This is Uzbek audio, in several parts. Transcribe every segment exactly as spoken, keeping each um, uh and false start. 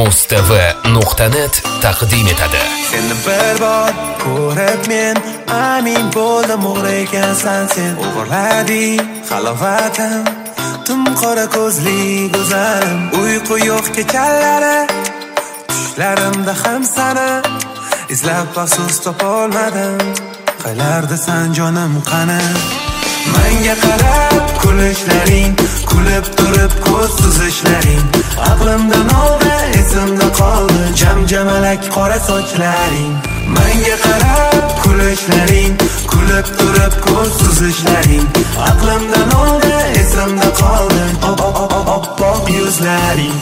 mustv nuqta net taqdim etadi. Seni bir bor ko'rib men amin bo'ldim, o'g'ri ekansan sen. O'g'irlading halovatim, tum qora ko'zli go'zalim. Uyqu yo'q kechalari, tushlarimda ham sani izlab baxsus topolmadim. Qaylardasan jonim qani? Menga qarab kulishlaring, kulib turib ko'z suzishlaring, aqlimdan oldi, esimda qoldi jam-jamalak qora sochlaring. Menga qarab kulishlaring, kulib turib ko'z suzishlaring, aqlimdan oldi, esimda qoldi oppoq yuzlaring.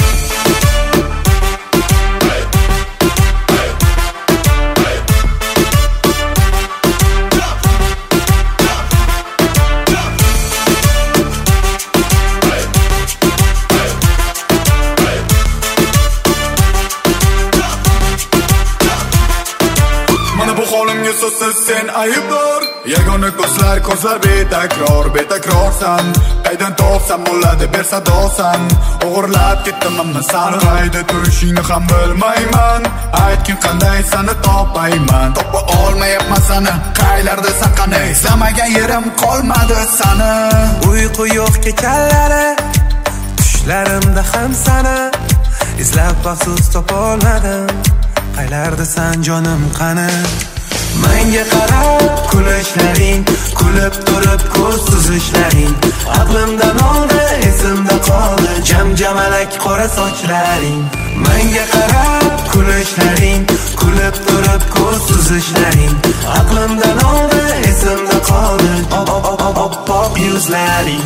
Holimga so'zsiz sen aybdor, yagona ko'zlar ko'zlar betakror, betakrorsan. Qaydan topsam bo'ladi ber sadosan. O'g'irlab ketdim ammo sani qayda turishingni ham bilmayman. Aytgin qanday seni topayman, topa olmayapman seni. Qaylarda saqani, izlamagan yerim qolmadi seni. Uyqu yo'q kechalari, tushlarimda ham seni izlab baxsus topolmadim. Qaylardasan jonim qani? Menga qarab kulishlaring, kulib turib ko'z suzishlaring, aqlimdan oldi, esimda qoldi jam-jamalak qora sochlaring. Menga qarab kulishlaring, kulib turib ko'z suzishlaring, aqlimdan oldi, esimda qoldi oppoq yuzlaring.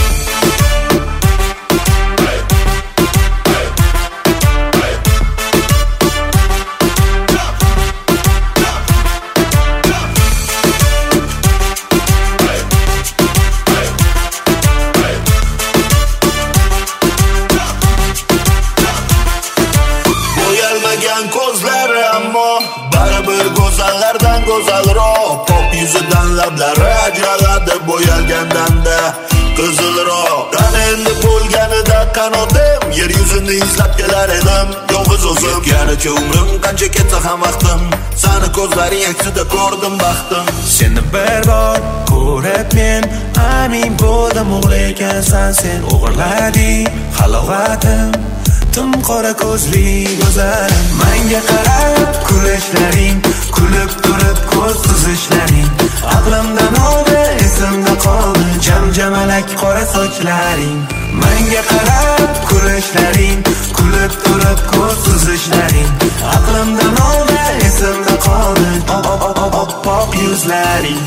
Ko'zlari ammo baribir go'zallardan go'zalroq. Pop yuzidan lablari ajraladi bo'yalgandanda qizilroq. Qani endi bo'lganida qanotim, yer yuzini izlab kelar edim yolg'iz o'zim. Yetganicha umrim qancha ketsa ham vaqtim, seni ko'zlaring aksida ko'rdim baxtim. Seni bir bor ko'rib men amin bo'ldim, o'g'ri ekansan sen. O'g'irlading halovatim, tum qora ko'zli go'zalim. Menga qarab kulishlaring, kulib turib ko'z suzishlaring, aqlimdan oldi, esimda qoldi jam-jamalak qora sochlaring. Menga qarab kulishlaring, kulib turib ko'z suzishlaring, aqlimdan oldi, esimda qoldi oppoq yuzlaring.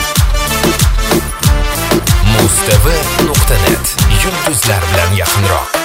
mustv nuqta net yulduzlar bilan yaqinroq.